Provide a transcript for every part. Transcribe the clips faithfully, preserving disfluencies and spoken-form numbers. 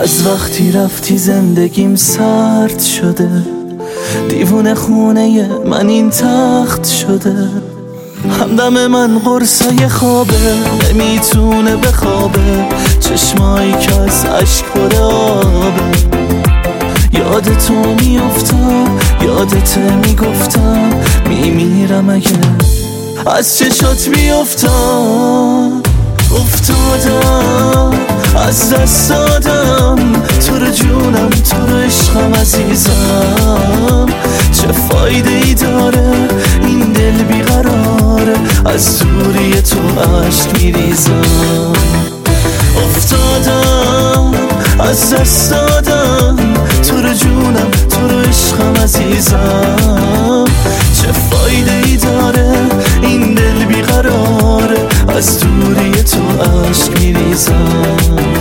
از وقتی رفتی زندگیم سرد شده، دیوونه خونه من این تخت شده. همدم من قرصای خوابه، نمیتونه بخوابه، چشمایی که از عشق پر آبه. یاد تو میافتم، یادت میگفتم، میمیرم اگه از چشات بیافتم. افتادم از دست دادم، تو رو جونم، تو رو عشقم عزیزم. چه فایده ای داره این دل بیقراره، از دوری تو عشق میریزم. افتادم از دست دادم، تو رو جونم، تو رو عشقم عزیزم. چه فایده ای داره این دل بیقراره، از دوری تو عشق میریزم.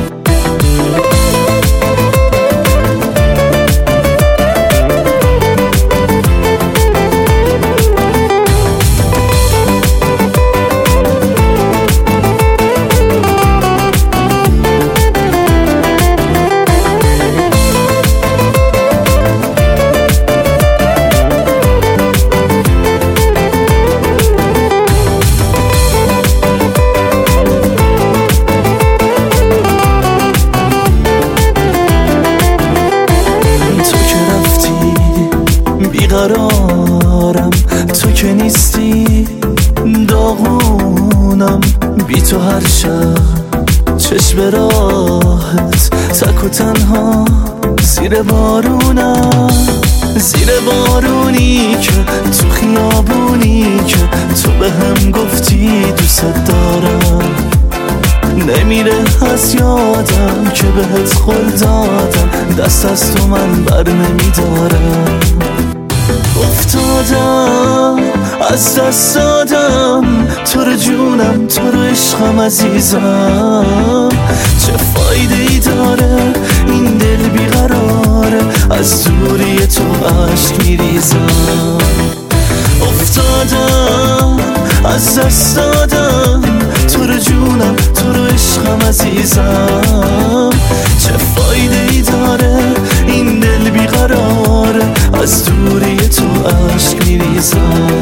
بیقرارم تو که نیستی، داغونم بی تو هر شب. چشم راحت تک و تنها زیر بارونم، زیر بارونی که تو خیابونی که تو به هم گفتی دوست دارم. نمیره از یادم که بهت قول دادم، دست از تو من بر نمیدارم. افتادم از دست دادم، تو رو جونم، تو رو عشقم عزیزم. چه فایده ای داره این دل بیقراره، از دوری تو عشق میریزم. افتادم از دست دادم، تو رو جونم، تو رو عشقم عزیزم. چه فایده ای داره این دل بیقراره، از دوری تو عشق میریزم.